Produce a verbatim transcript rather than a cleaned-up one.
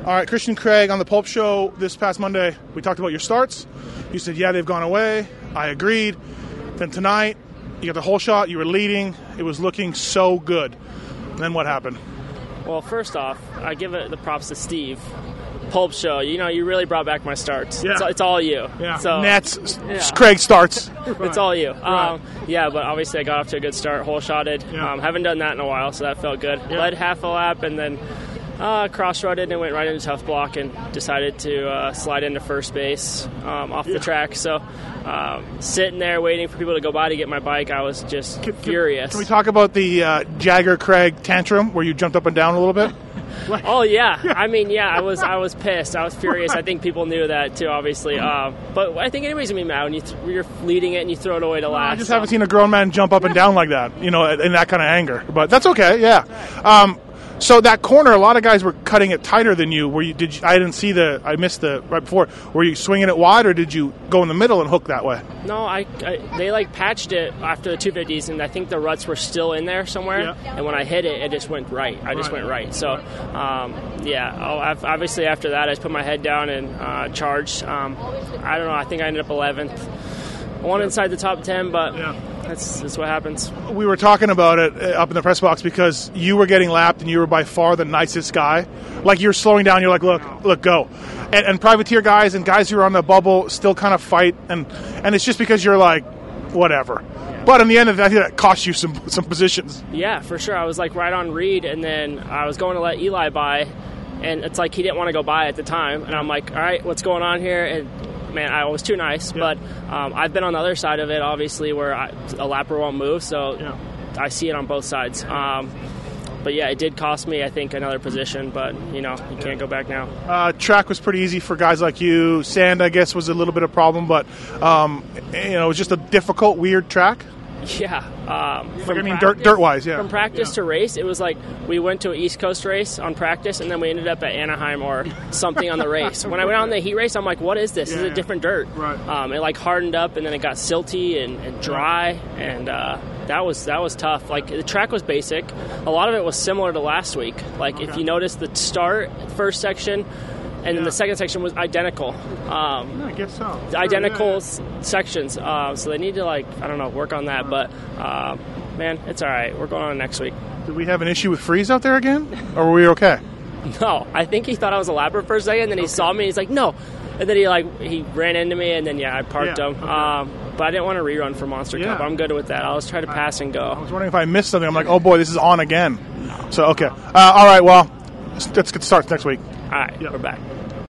All right, Christian Craig on the Pulp Show this past Monday. We talked about your starts. You said, yeah, they've gone away. I agreed. Then tonight, you got the whole shot. You were leading. It was looking so good. And then what happened? Well, first off, I give it the props to Steve. Pulp Show, you know, you really brought back my starts. Yeah. It's, it's all you. Yeah. So, Nets, yeah. Craig starts. It's all you. Right. Um, yeah, but obviously I got off to a good start, whole shotted. Yeah. Um, haven't done that in a while, so that felt good. Yeah. Led half a lap and then uh, cross-rutted and went right into tough block and decided to uh, slide into first base um, off Yeah. the track. So um, sitting there waiting for people to go by to get my bike, I was just Can, furious. Can we talk about the uh, Jagger Craig tantrum where you jumped up and down a little bit? Oh yeah. yeah, I mean, yeah, I was, I was pissed. I was furious. I think people knew that too, obviously. Uh, but I think anybody's gonna be mad when you th- you're leading it and you throw it away to last. I just so. haven't seen a grown man jump up and down like that, you know, in that kind of anger. But that's okay, yeah. Um, so that corner, a lot of guys were cutting it tighter than you. Were you? Did you, I didn't see the? I missed the right before. Were you swinging it wide, or did you go in the middle and hook that way? No, I, I they like patched it after the two fifties, and I think the ruts were still in there somewhere. Yeah. And when I hit it, it just went right. I just Right. went right. So, um, yeah. Oh, I've, obviously after that, I just put my head down and uh, charged. Um, I don't know. I think I ended up eleventh. One inside the top ten, but Yeah. that's that's what happens. We were talking about it uh, up in the press box because you were getting lapped and you were by far the nicest guy. Like you're slowing down, you're like, look, look, go. And, and privateer guys and guys who are on the bubble still kind of fight, and and it's just because you're like, whatever. But in the end of that, that cost you some some positions. Yeah, for sure. I was like right on Reed, and then I was going to let Eli by, and it's like he didn't want to go by at the time, and I'm like, all right, what's going on here? And man, I was too nice, Yeah. but um, I've been on the other side of it, obviously, where I, a lapper won't move, so Yeah. I see it on both sides. Um, but yeah, it did cost me, I think, another position, but you know, you can't go back now. Uh, track was pretty easy for guys like you. Sand, I guess, was a little bit of a problem, but um, you know, it was just a difficult, weird track. Yeah. Um, Like, from I mean, practice- dirt, dirt-wise, yeah. From practice Yeah. to race, it was like we went to an East Coast race on practice, and then we ended up at Anaheim or something on the race. When I went on the heat race, I'm like, what is this? Yeah, this is yeah. a different dirt. Right. Um, it like hardened up, and then it got silty and, and dry, and uh, that was that was tough. Like the track was basic. A lot of it was similar to last week. Like if Okay. you notice the start, first section, and then Yeah. the second section was identical. Um, I guess so. identical Yeah, yeah. s- sections. Uh, so they need to like I don't know work on that. But uh, man, it's all right. We're going on next week. Did we have an issue with Freeze out there again, or were we okay? No, I think he thought I was a lapper for a second. And then he saw me. He's like, no. And then he like he ran into me, and then yeah, I parked Yeah, him. okay. Um, but I didn't want to rerun for Monster Cup. Yeah. I'm good with that. I'll just try to pass and I go. was wondering if I missed something. I'm like, oh boy, this is on again. So okay, uh, all right. Well, let's get started next week. All right, we're back.